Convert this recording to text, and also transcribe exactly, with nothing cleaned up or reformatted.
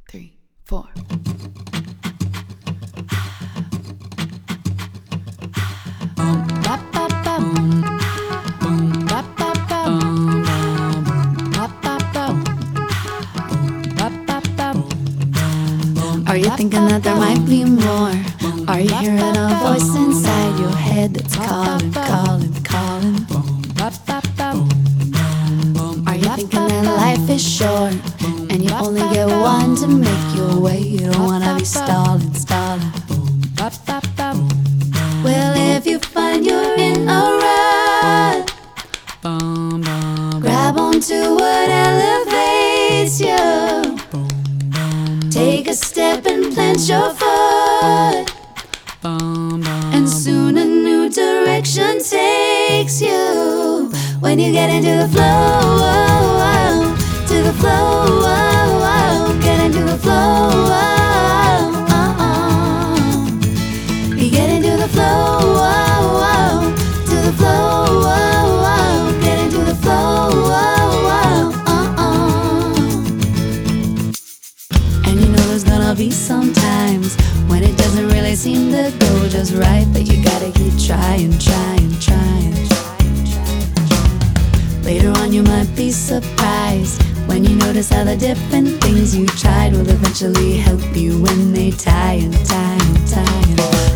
three, four. Are you thinking that there might be more? Are you hearing a voice inside your head that's calling, calling, calling? Are you thinking that life is short and you only get one to make your way? You don't wanna be stalling, stalling. Well, if you find you're in a rut, grab onto what elevates you. Take a step and plant your foot, and soon a new direction takes you. When you get into the flow, to the flow, get into the flow. You get into the flow, to the flow, get into the flow. And you know there's gonna be some times when it doesn't really seem to go just right, but you gotta keep trying, trying, trying. Later on you might be surprised when you notice how the different things you tried will eventually help you when they tie and tie and tie.